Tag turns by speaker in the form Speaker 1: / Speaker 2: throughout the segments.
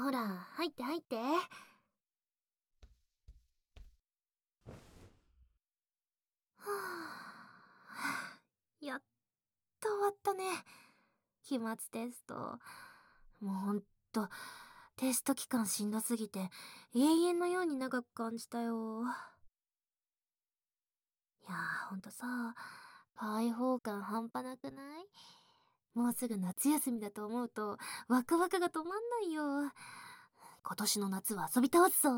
Speaker 1: ほら、入って入って。はあ、やっと終わったね。期末テスト。もうほんと、テスト期間しんどすぎて、永遠のように長く感じたよ。いやー、ほんとさ、開放感半端なくない？もうすぐ夏休みだと思うと、ワクワクが止まんないよ。今年の夏は遊び倒すぞ。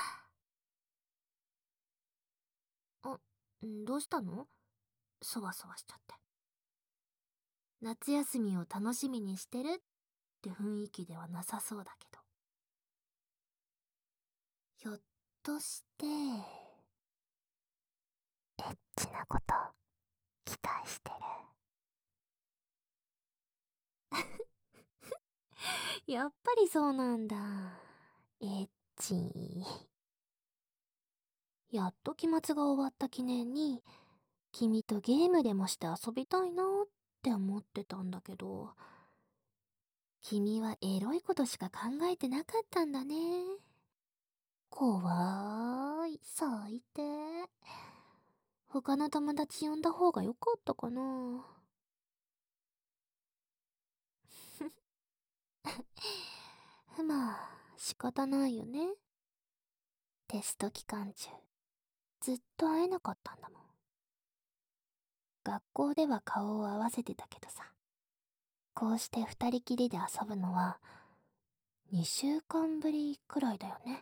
Speaker 1: どうしたの？そわそわしちゃって。夏休みを楽しみにしてるって雰囲気ではなさそうだけど。ひょっとして、エッチなこと期待してる？やっぱりそうなんだ。エッチ。やっと期末が終わった記念に、君とゲームでもして遊びたいなって思ってたんだけど、君はエロいことしか考えてなかったんだね。怖ーい、最低。他の友達呼んだ方が良かったかな。まあ、仕方ないよね。テスト期間中、ずっと会えなかったんだもん。学校では顔を合わせてたけどさ、こうして二人きりで遊ぶのは、2週間ぶりくらいだよね。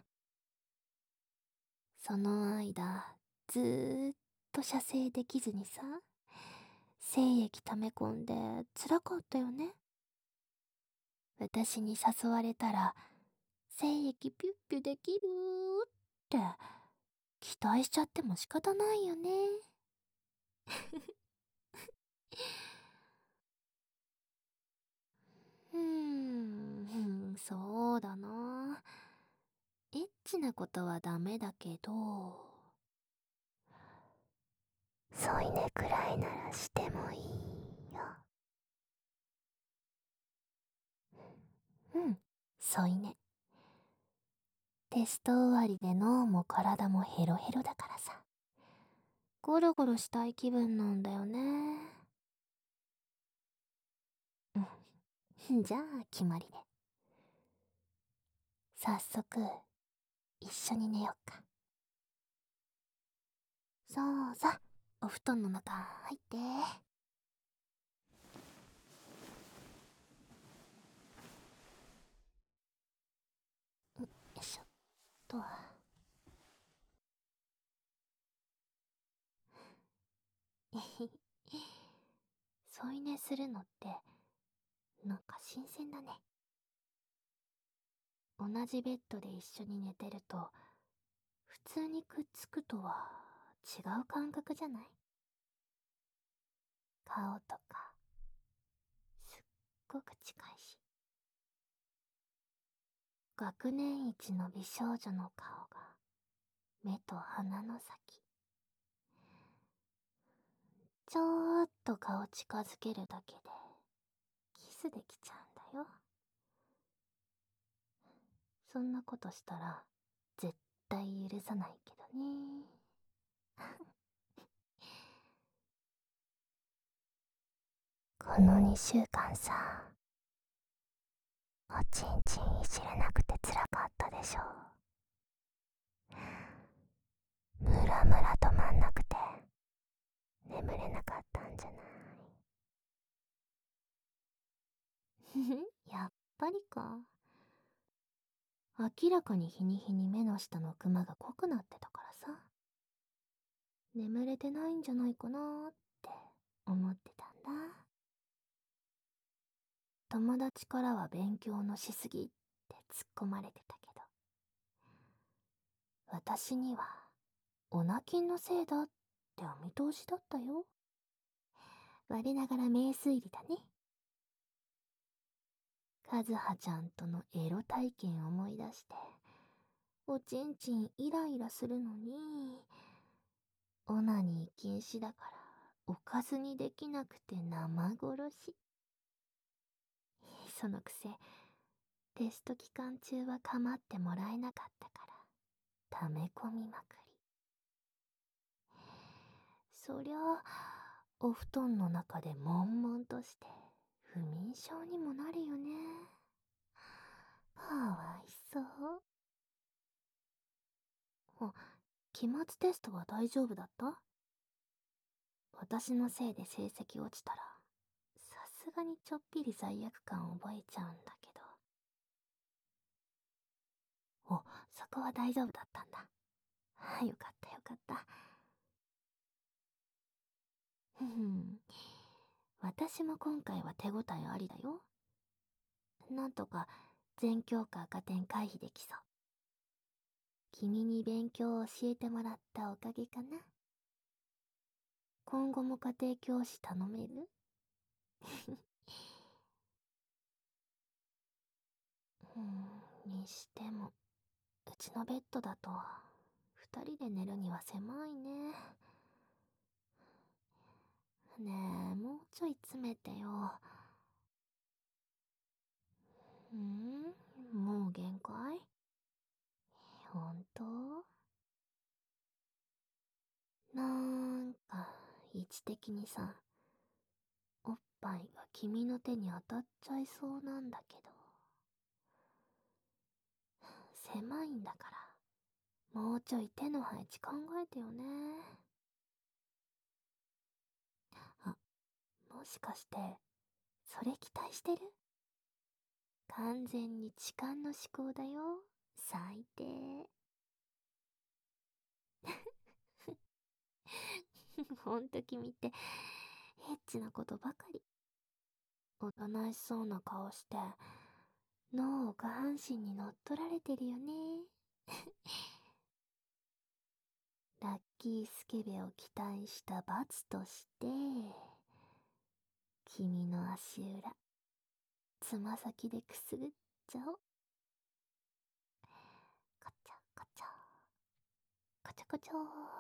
Speaker 1: その間、ずーっと射精できずにさ、精液溜め込んで辛かったよね。私に誘われたら、精液ピュッピュできるって期待しちゃっても仕方ないよね。そうだな。エッチなことはダメだけど、添い寝くらいならしてもいいよ。うん、添い寝。テスト終わりで脳も体もヘロヘロだからさ。ゴロゴロしたい気分なんだよね。うん、じゃあ決まりで。早速、一緒に寝よっか。さあさ、お布団の中入って。よいしょっと。添い寝するのって、なんか新鮮だね。同じベッドで一緒に寝てると、普通にくっつくとは違う感覚じゃない？顔とか、すっごく近いし。学年一の美少女の顔が、目と鼻の先。ちょっと顔近づけるだけで、キスできちゃうんだよ。そんなことしたら、絶対許さないけどね。この2週間さ、おちんちんいじれなくて辛かったでしょ。ムラムラ止まんなくて、眠れなかったんじゃない？やっぱりか。明らかに日に日に目の下のクマが濃くなってたからさ。眠れてないんじゃないかなーって思ってたんだ。友達からは勉強のしすぎって突っ込まれてたけど、私にはオナキンのせいだってお見通しだったよ。我ながら名推理だね。和葉ちゃんとのエロ体験思い出して、おちんちんイライラするのに、オナニー禁止だからおかずにできなくて生殺し。そのくせ、 テスト期間中は構ってもらえなかったから、溜め込みまくり。そりゃあ、お布団の中で悶々として、不眠症にもなるよね。かわいそう。あ、期末テストは大丈夫だった？私のせいで成績落ちたら、さすがにちょっぴり罪悪感覚えちゃうんだけど。お、そこは大丈夫だったんだ。よかったよかった。ふん。私も今回は手応えありだよ。なんとか全教科赤点回避できそう。君に勉強を教えてもらったおかげかな。今後も家庭教師頼める？にしても、うちのベッドだと、二人で寝るには狭いね。ねえ、もうちょい詰めてよ。もう限界？ほんと？なんか、位置的にさ、おっぱいが君の手に当たっちゃいそうなんだけど。狭いんだから、もうちょい手の配置考えてよね。あ、もしかして、それ期待してる？完全に痴漢の思考だよ。最低。ほんと君って、エッチなことばかり。おとなしそうな顔して、脳を下半身に乗っ取られてるよね。ラッキースケベを期待した罰として、君の足裏、つま先でくすぐっちゃおう。こちょこちょ、こちょこちょ、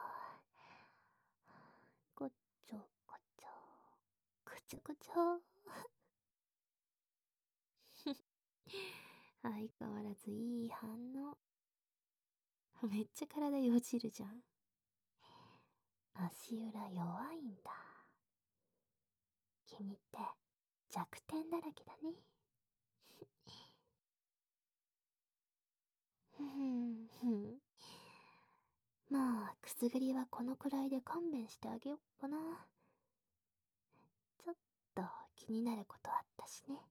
Speaker 1: こちょこちょ、こちょこちょ。相変わらずいい反応。めっちゃ体よじるじゃん。足裏弱いんだ。君って弱点だらけだね。ふんふん。まあ、くすぐりはこのくらいで勘弁してあげよっかな。ちょっと気になることあったしね。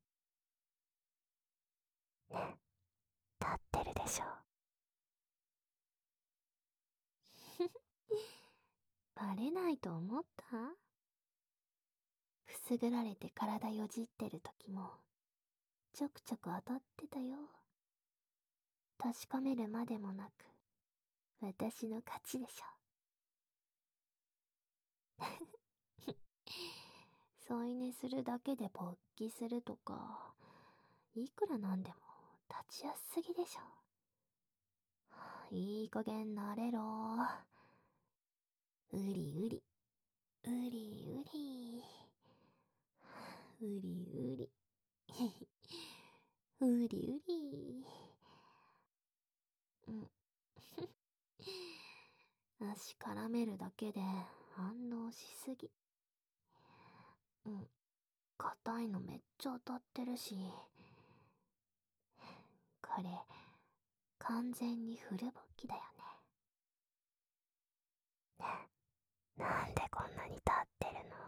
Speaker 1: ね、立ってるでしょ。バレないと思った？くすぐられて体よじってる時も、ちょくちょく当たってたよ。確かめるまでもなく、私の勝ちでしょ。添い寝するだけで勃起するとか、いくらなんでも立ちやすすぎでしょ。いい加減慣れろ。うりうり、うりうり、うりうり、うりうり。うん。足絡めるだけで反応しすぎ。うん。硬いのめっちゃ当たってるし。これ、完全にフル勃起だよね。なんでこんなに立ってるの？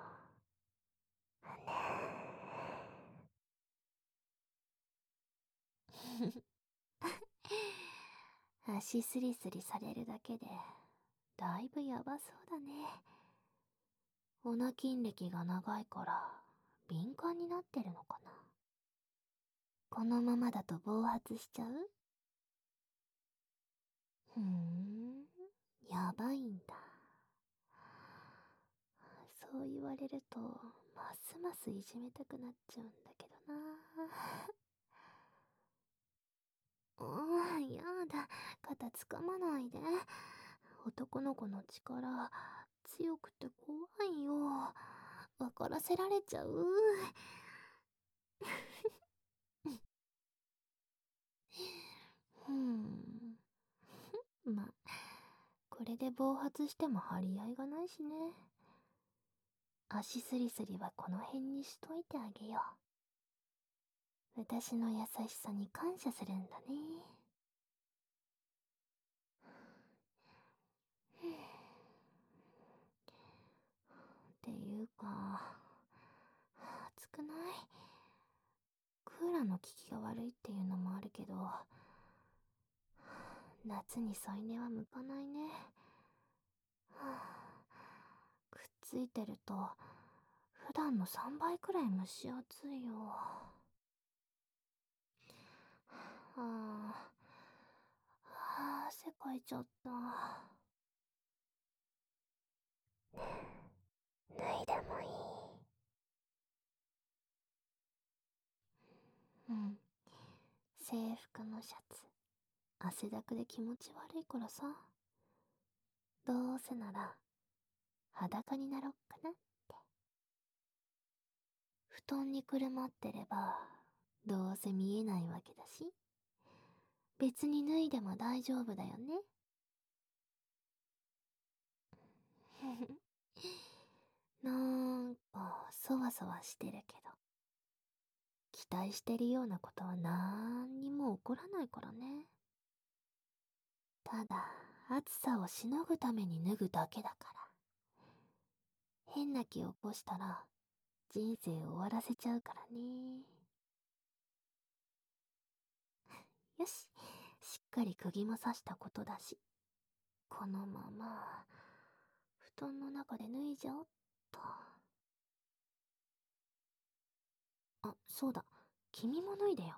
Speaker 1: ね足スリスリされるだけで、だいぶやばそうだね。オナ筋歴が長いから、敏感になってるのかな。このままだと暴発しちゃう？やばいんだ。そう言われると、ますますいじめたくなっちゃうんだけどな。やだ、肩つかまないで。男の子の力、強くて怖いよ。分からせられちゃう。 これで暴発しても張り合いがないしね。足すりすりはこの辺にしといてあげよう。私の優しさに感謝するんだね。っていうか、暑くない？クーラーの効きが悪いっていうのもあるけど、夏に添い寝は向かないね。くっついてると、普段の3倍くらい蒸し暑いよ。汗かいちゃった。脱いでもいい？うん。制服のシャツ、汗だくで気持ち悪いからさ。どうせなら、裸になろっかなって。布団にくるまってれば、どうせ見えないわけだし、別に脱いでも大丈夫だよね。なんか、そわそわしてるけど、期待してるようなことはなんにも起こらないからね。ただ、暑さをしのぐために脱ぐだけだから。変な気を起こしたら、人生終わらせちゃうからね。よし、しっかり釘も刺したことだし、このまま、布団の中で脱いじゃおっと。あ、そうだ、君も脱いでよ。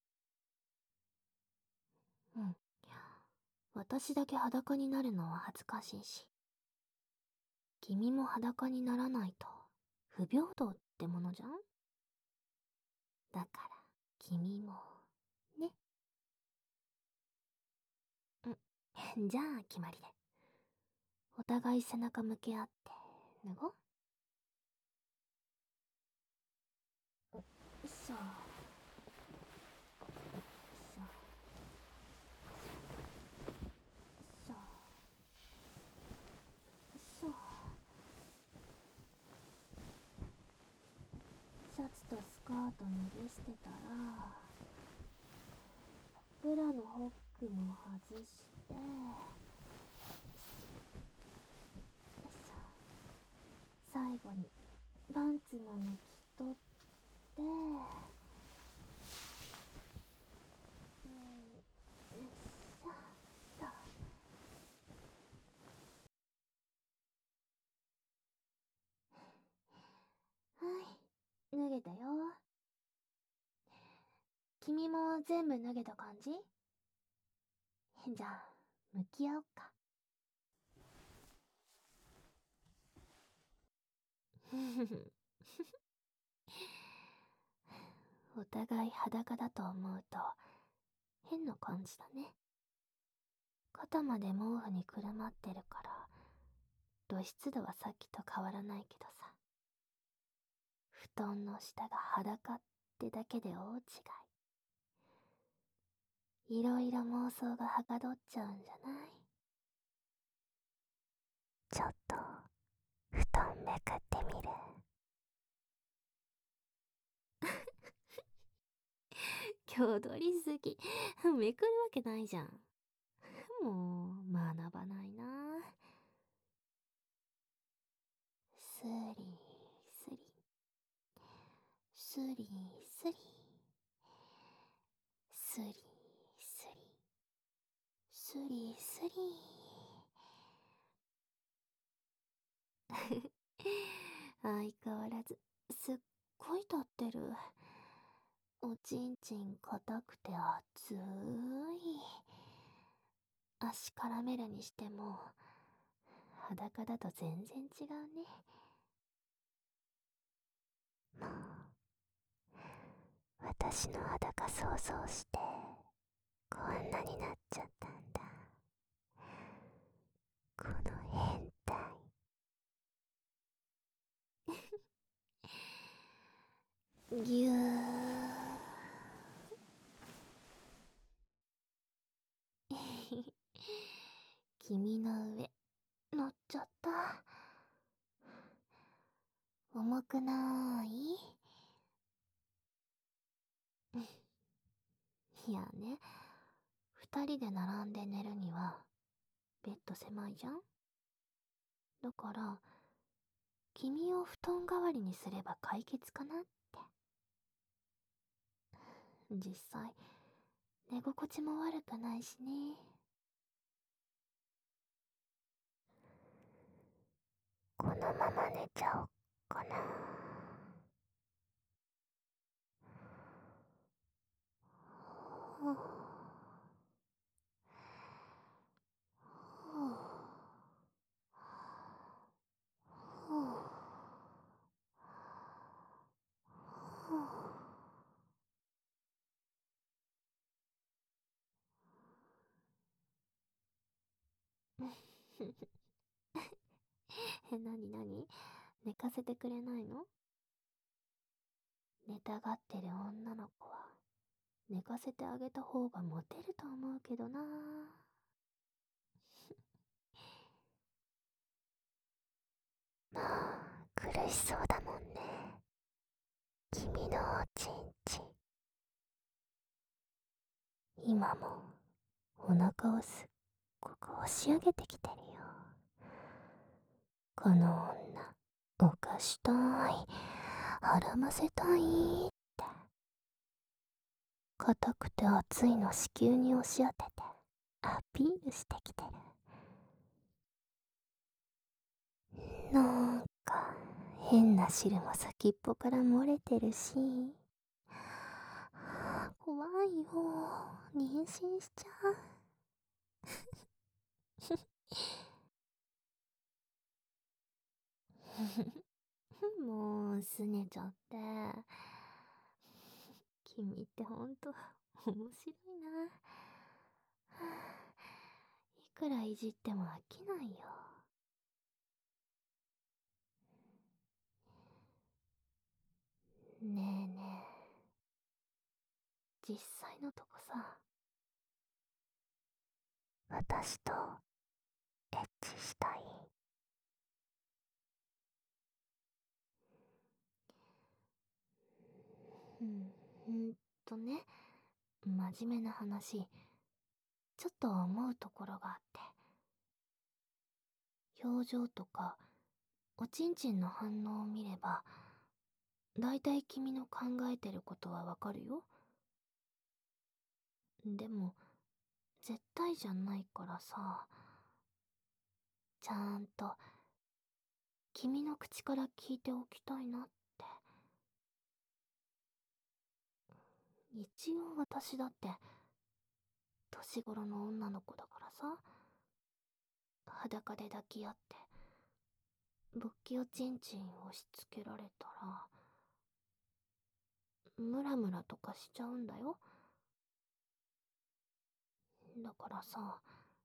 Speaker 1: うん。私だけ裸になるのは恥ずかしいし、君も裸にならないと不平等ってものじゃん。だから、君も、ね。じゃあ決まりで。お互い背中向け合って脱ごう。よいしょ。よいしょ。よいしょ。よいしょ。シャツとスカート脱ぎ捨てたら、ブラのホックも外して、よいしょ。最後にパンツも抜き取って、よいしょっと。はい、脱げたよ。君も全部脱げた感じ？じゃあ、向き合おうか。お互い裸だと思うと変な感じだね。肩まで毛布にくるまってるから露出度はさっきと変わらないけどさ、布団の下が裸ってだけで大違い。いろいろ妄想がはかどっちゃうんじゃない？ちょっと布団めくってみる？今日取りすぎ。めくるわけないじゃん。もう学ばないな。スリスリスリスリスリスリスリスリ。相変わらずすっごい立ってる。おちんちん硬くて熱い。足絡めるにしても裸だと全然違うね。もう私の裸想像してこんなになっちゃったんだ、この変態。ぎゅー。 君の上、乗っちゃった。重くない？いやね、二人で並んで寝るには、ベッド狭いじゃん。だから、君を布団代わりにすれば解決かなって。実際、寝心地も悪くないしね。このまま寝ちゃおっかな。ふうふうふうふうなになに、寝かせてくれないの？寝たがってる女の子は、寝かせてあげた方がモテると思うけどな。まあ、苦しそうだもんね。君のおちんちん。今も、お腹をすっごく押し上げてきてるよ。この女、犯したい、孕ませたいって、硬くて熱いの子宮に押し当てて、アピールしてきてる。なんか、変な汁も先っぽから漏れてるし、怖いよ、妊娠しちゃう。もう、すねちゃって。君ってほんと、面白いな。いくらいじっても飽きないよ。ねえねえ、実際のとこさ、私とエッチしたい？うん、ね、真面目な話、ちょっと思うところがあって。表情とか、おちんちんの反応を見れば、だいたい君の考えてることはわかるよ。でも、絶対じゃないからさ、ちゃんと、君の口から聞いておきたいなって。一応私だって、年頃の女の子だからさ、裸で抱き合って、勃起おちんちん押し付けられたら、ムラムラとかしちゃうんだよ。だからさ、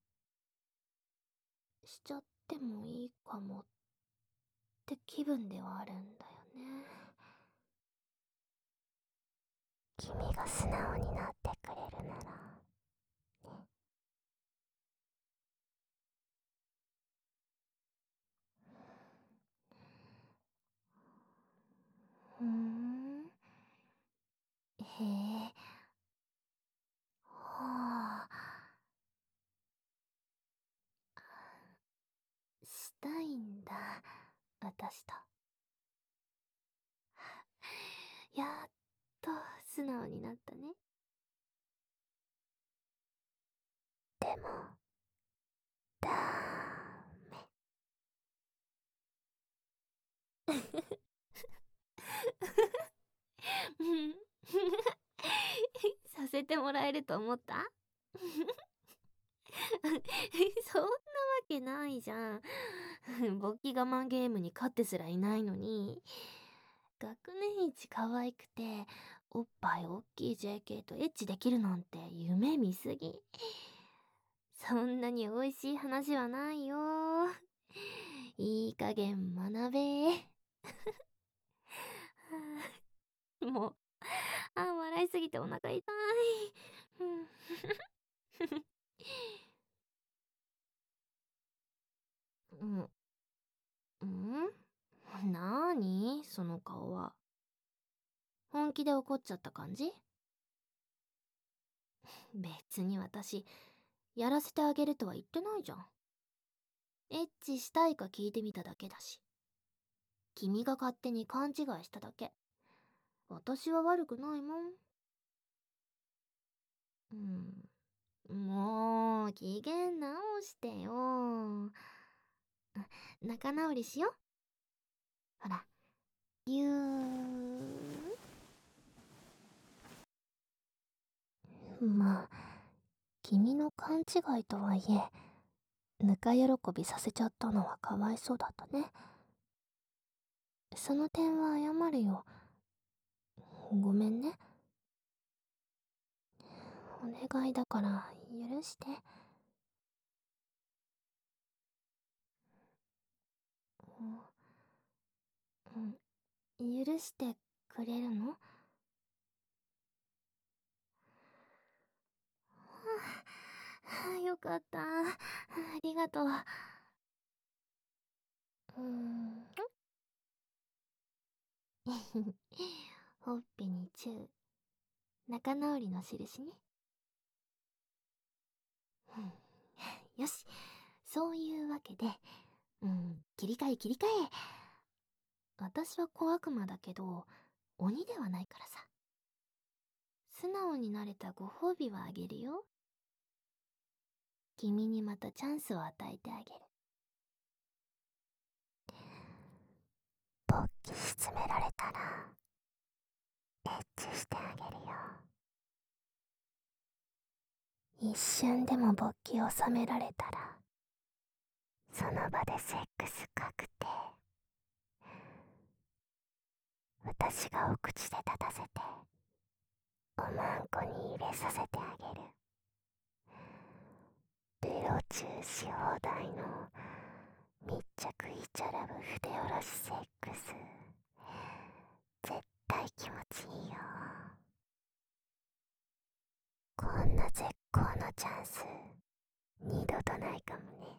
Speaker 1: しちゃってもいいかもって気分ではあるんだよね。君が素直になってくれるなら。ふーん。へえ。はあ。したいんだ、私と。やっと素直になったね。でも、ダメ。させてもらえると思った？そんなわけないじゃん。勃起我慢ゲームに勝ってすらいないのに。学年一可愛くて、おっぱいおっきい JK とエッチできるなんて夢見すぎ。そんなに美味しい話はないよ。いい加減学べ。もう、笑いすぎてお腹痛い。 その顔は。本気で怒っちゃった感じ？別に私、やらせてあげるとは言ってないじゃん。エッチしたいか聞いてみただけだし。君が勝手に勘違いしただけ。私は悪くないもん。もう、機嫌直してよ。仲直りしよ。ほら、ぎゅー。まあ、君の勘違いとはいえ、ぬか喜びさせちゃったのはかわいそうだったね。その点は謝るよ。ごめんね。お願いだから許して。許してくれるの？はあ、よかった。ありがとう。ほっぺにチュー。仲直りの印ね。よし。そういうわけで、切り替え切り替え。私は小悪魔だけど、鬼ではないからさ。素直になれたご褒美はあげるよ。君にまたチャンスを与えてあげる。勃起し詰められたら、エッチしてあげるよ。一瞬でも勃起を収められたら、その場でセックス確定。私がお口で立たせて、おまんこに入れさせてあげる。ベロチューし放題の密着イチャラブ筆下ろしセックス。絶対気持ちいいよ。こんな絶好のチャンス、二度とないかもね。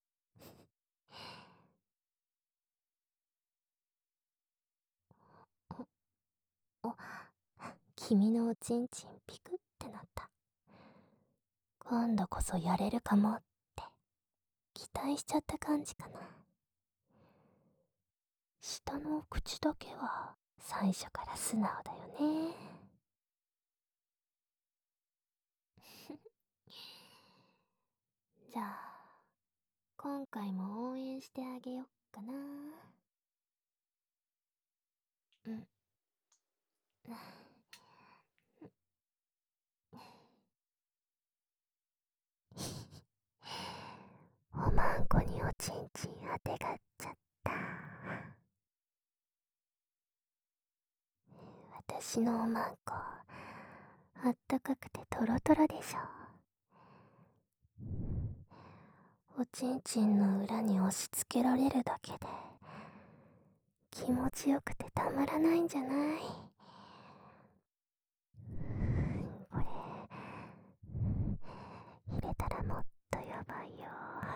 Speaker 1: お、君のおちんちんピクってなった。今度こそやれるかもって期待しちゃった感じかな。下のお口だけは最初から素直だよね。じゃあ今回も応援してあげよっかな。うん。おまんこにおちんちんあてがっちゃった。私のおまんこあったかくてトロトロでしょ。おちんちんの裏に押し付けられるだけで気持ちよくてたまらないんじゃない？これ入れたらもっとやばいよ。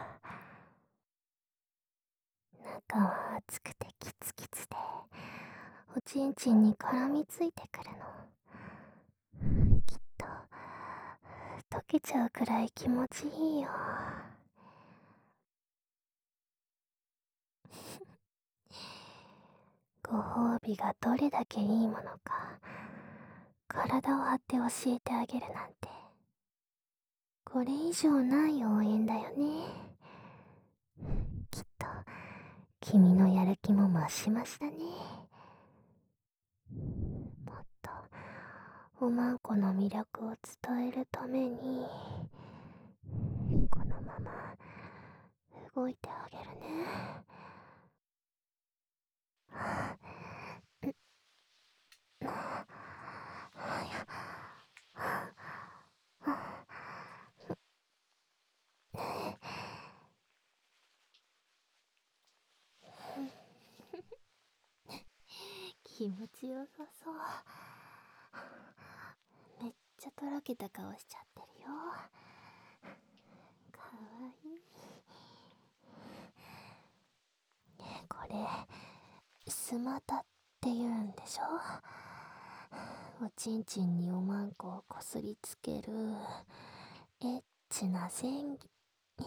Speaker 1: 中は熱くてキツキツでおちんちんに絡みついてくるの。きっと溶けちゃうくらい気持ちいいよ。ご褒美がどれだけいいものか体を張って教えてあげるなんて、これ以上ない応援だよね。きっと君のやる気も増し増しだね。もっとおまんこの魅力を伝えるためにこのまま動いてあげるね。気持ちよさそう。めっちゃとろけた顔しちゃってるよ。かわいい。これスマタっって言うんでしょ。おちんちんにおまんこをこすりつけるエッチな前戯。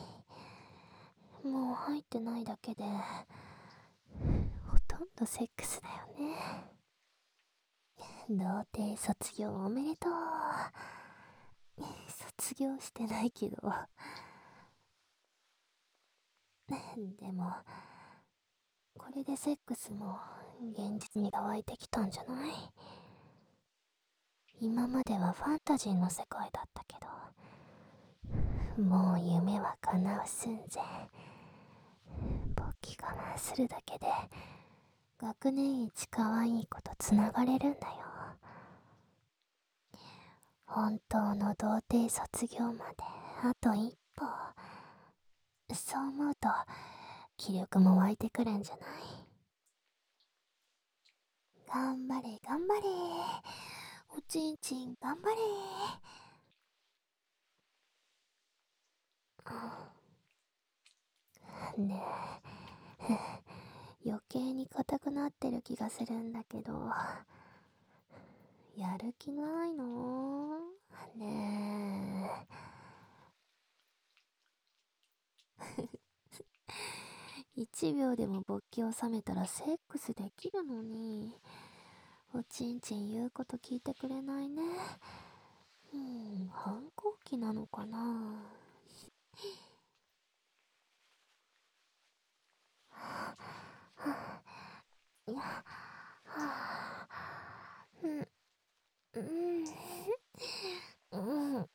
Speaker 1: もう入ってないだけでほとんどセックスだよね。童貞卒業おめでとう。卒業してないけど。でもこれでセックスも現実味が湧いてきたんじゃない？今まではファンタジーの世界だったけど、もう夢は叶う寸前。勃起我慢するだけで学年一可愛い子とつながれるんだよ。本当の童貞卒業まであと一歩。そう思うと気力も湧いてくるんじゃない？頑張れ頑張れ、おちんちん頑張れ。ねえ、余計に硬くなってる気がするんだけど、やる気ないの？ねえ、1秒でも勃起を冷めたらセックスできるのに、おちんちん言うこと聞いてくれないね。反抗期なのかな。いや、はあ、うん、うん、うん、は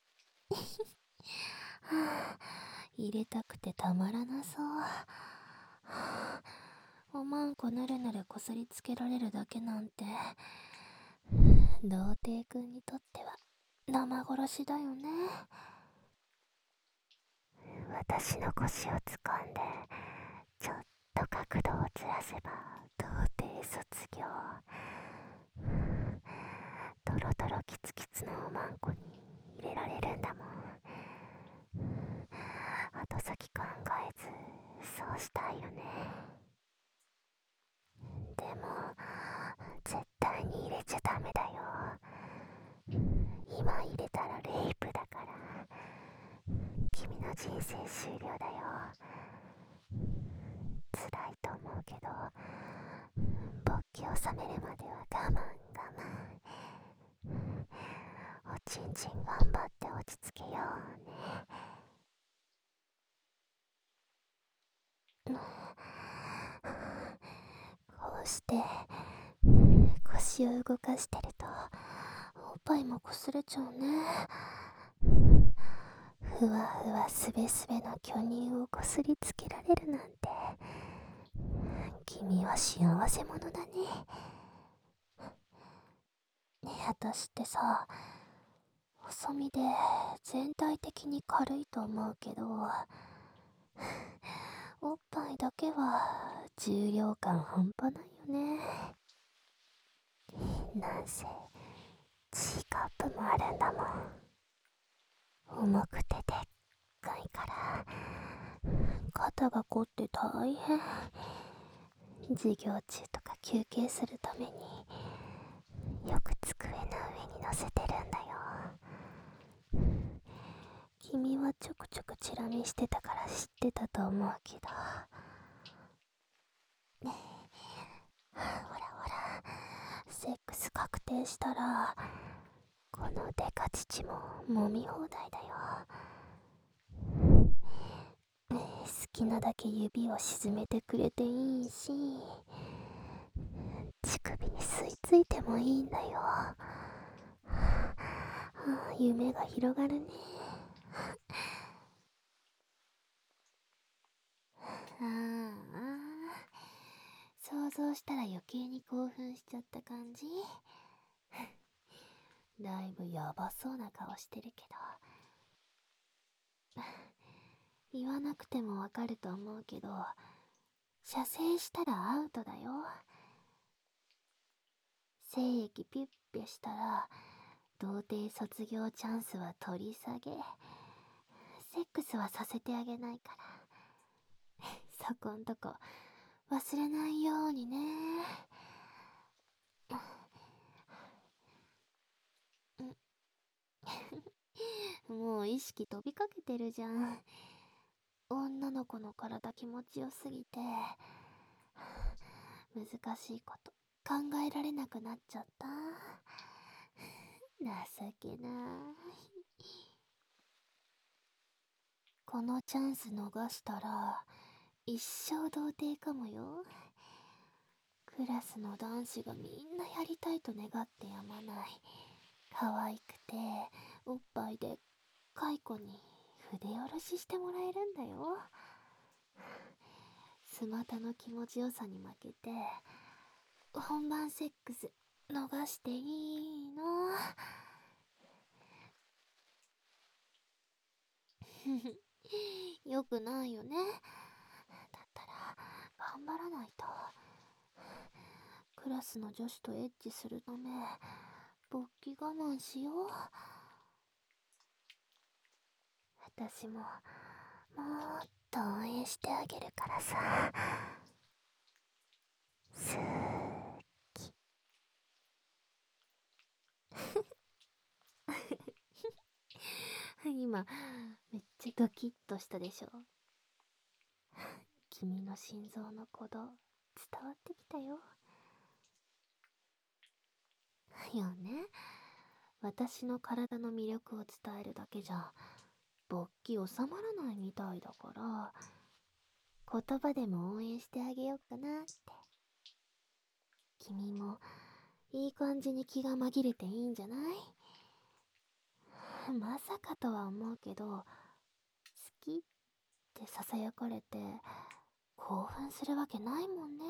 Speaker 1: あ、入れたくてたまらなそう。はあ、おまんこぬるぬるこすりつけられるだけなんて、童貞くんにとっては生殺しだよね。私の腰を掴んでちょっと角度をずらせば童貞卒業。トロトロキツキツのおまんこに入れられるんだもん。後先考えずそうしたいよね。でも絶対に入れちゃダメだよ。今入れたらレイプだから。君の人生終了だよ。辛いと思うけど勃起を冷めるまでは我慢我慢。おちんちん頑張って落ち着けようね。こうして腰を動かしてるとおっぱいもこすれちゃうね。ふわふわすべすべの巨乳をこすりつけられるなんて、君は幸せ者だね。ねえ、私ってさ、細身で全体的に軽いと思うけど、おっぱいだけは重量感半端ないよね。なんせ G カップもあるんだもん。重くてでっかいから肩が凝って大変。授業中とか休憩するためによく机の上に乗せてるんだよ。君はちょくちょくチラ見してたから知ってたと思うけど、ねえ、ほらほら、セックス確定したらこのデカ乳も揉み放題だよ。好きなだけ指を沈めてくれていいし、乳首に吸い付いてもいいんだよ。夢が広がるね。想像したら余計に興奮しちゃった感じ。だいぶヤバそうな顔してるけど、言わなくてもわかると思うけど、射精したらアウトだよ。精液ピュッピュしたら童貞卒業チャンスは取り下げ。セックスはさせてあげないからそこんとこ忘れないようにね。 も意識飛びかけてるじゃん。女の子の体気持ちよすぎて、難しいこと考えられなくなっちゃった。情けない。このチャンス逃したら、一生童貞かもよ。クラスの男子がみんなやりたいと願ってやまない。可愛くて、おっぱいでっかい子に筆下ろししてもらえるんだよ。スマタの気持ちよさに負けて、本番セックス逃していいの？よくないよね。だったら頑張らないと。クラスの女子とエッチするため勃起我慢しよう。私ももっと応援してあげるからさ。すーき。今めっちゃドキッとしたでしょ。君の心臓の鼓動伝わってきたよ。いやね、私の体の魅力を伝えるだけじゃ勃起収まらないみたいだから、言葉でも応援してあげようかなって。君もいい感じに気が紛れていいんじゃない？まさかとは思うけど、好きって囁かれて興奮するわけないもんね。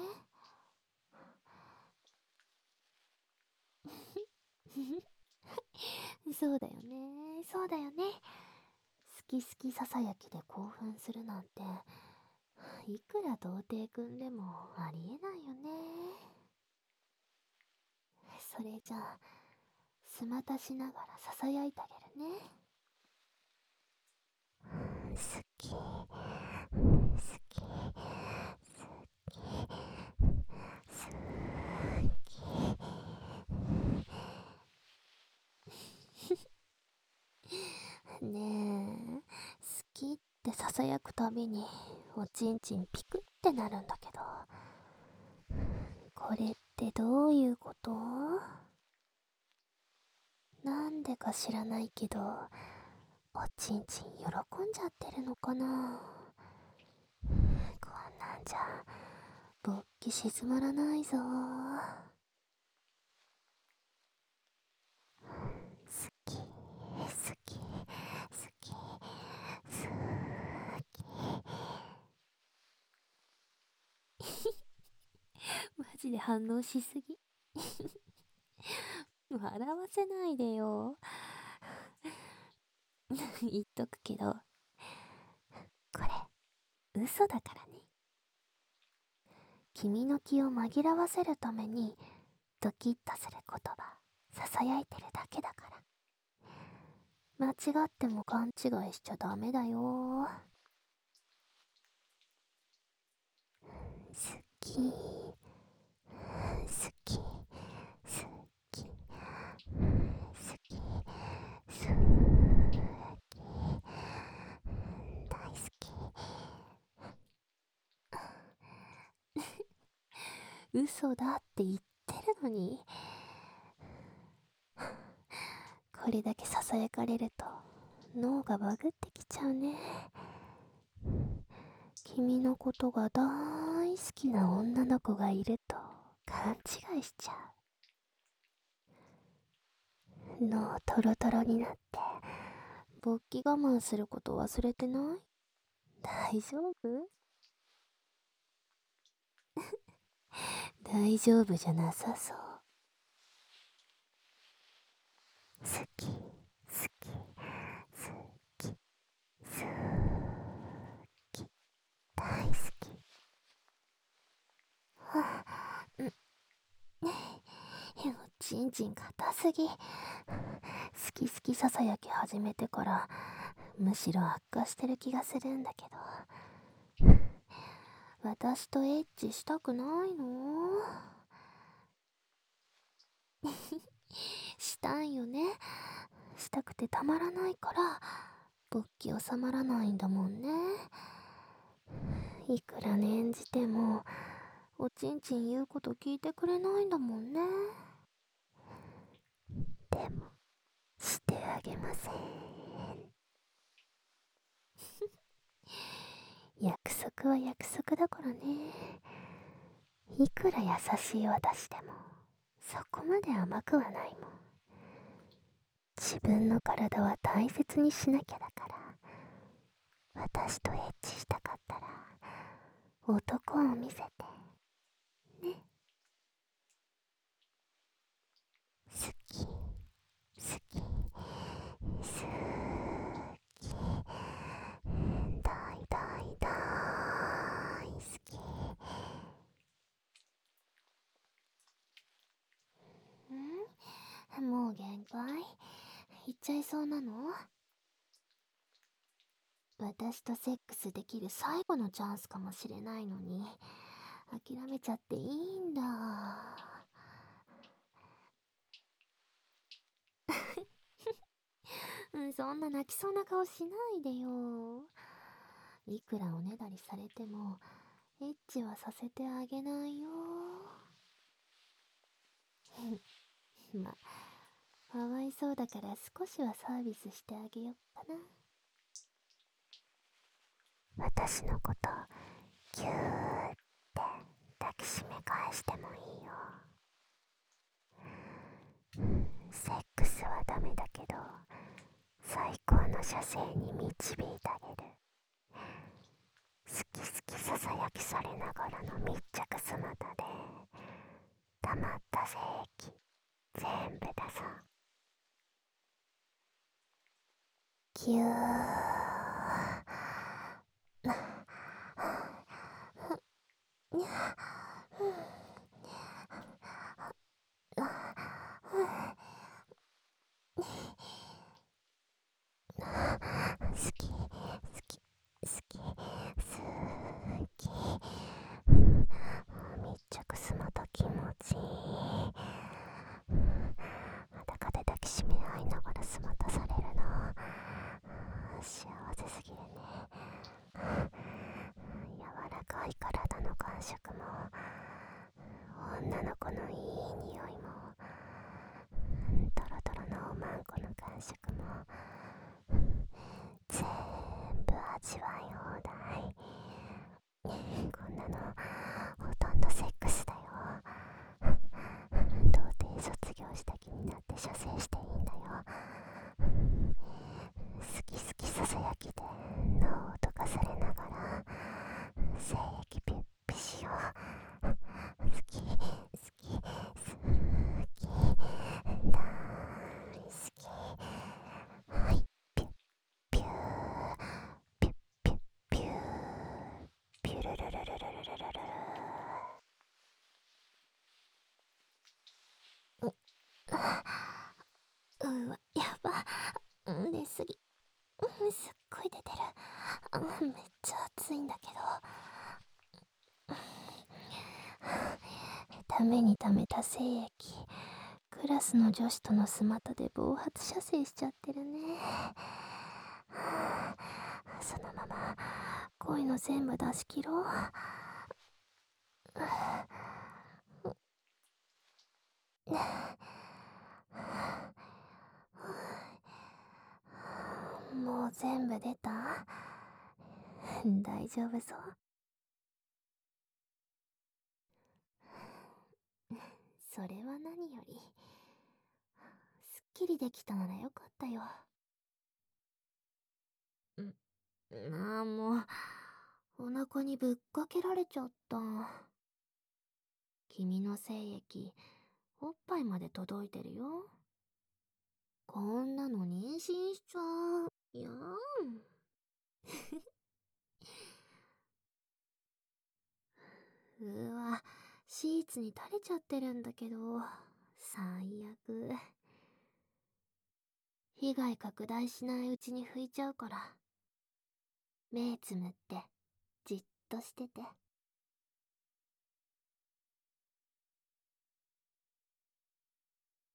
Speaker 1: そうだよね、そうだよね。好き好きささやきで興奮するなんて、いくら童貞くんでもありえないよね。それじゃあ、すまたしながらささやいてあげるね。好き、好き、好き、好き。ねえ、好きってささやくたびにおちんちんピクってなるんだけど、これってどういうこと？なんでか知らないけど、おちんちん喜んじゃってるのかな。こんなんじゃ勃起静まらないぞ。好き、好き、好き、好き。マジで反応しすぎ。笑わせないでよ。言っとくけど、これ嘘だからね。君の気を紛らわせるためにドキッとする言葉ささやいてるだけだから。間違っても勘違いしちゃダメだよ。好き、好き、好き、好き、好き、大好き。嘘だって言ってるのに、これだけささやかれると脳がバグってきちゃうね。君のことが大好きな女の子がいると勘違いしちゃう。脳トロトロになって勃起我慢すること忘れてない？大丈夫？大丈夫じゃなさそう。好き、好き、好き、好き、大好き。はあ、ちんちん硬すぎ。好き好きささやき始めてからむしろ悪化してる気がするんだけど、私とエッチしたくないの？したんよね。したくてたまらないから勃起収まらないんだもんね。いくら念じても、おちんちん言うこと聞いてくれないんだもんね。でも、してあげません。約束は約束だからね。いくら優しい私でも、そこまで甘くはないもん。自分の体は大切にしなきゃだから。私とエッチしたかったら、男を見せて。ね。好き、好き、好き、大大大好き。もう限界いっちゃいそうなの？私とセックスできる最後のチャンスかもしれないのに、諦めちゃっていいんだ。そんな泣きそうな顔しないでよ。いくらおねだりされても、エッチはさせてあげないよ。ま、かわいそうだから少しはサービスしてあげよっかな。私のこと、ぎゅーって抱きしめ返してもいいよ。セックスはダメだけど、最高の射精に導いてあげる。好き好きささやきされながらの密着姿で、溜まった精液全部出そう。ぎゅ好き好き好き好き。密着すまた気持ちいい。裸で抱きしめ合いながらすまたされるの幸せすぎるね。柔らかい体の感触も、女の子のいい匂いも、トロトロのおまんこの感触も、全部味わい放題。こんなのほとんどセックスだよ。童貞卒業した気になって射精していいんだよ。好き好きささやきで脳を溶かされながら精液ピュッピしよう。好き好き好き大好き。はい、ピュッピューピュッピュッピューピュルルルルルルルルル。うわ、やば。出すぎ。すっごい出てる。めっちゃ熱いんだけど。ために溜めた精液、クラスの女子とのスマタで暴発射精しちゃってるね。そのまま恋の全部出し切ろう。もう全部出た？大丈夫そう？それは何より。すっきりできたならよかったよ。なあ、もう、お腹にぶっかけられちゃった。君の精液、おっぱいまで届いてるよ。こんなの妊娠しちゃう。やん。うわ、シーツに垂れちゃってるんだけど、最悪。被害拡大しないうちに拭いちゃうから。目つむって、じっとしてて。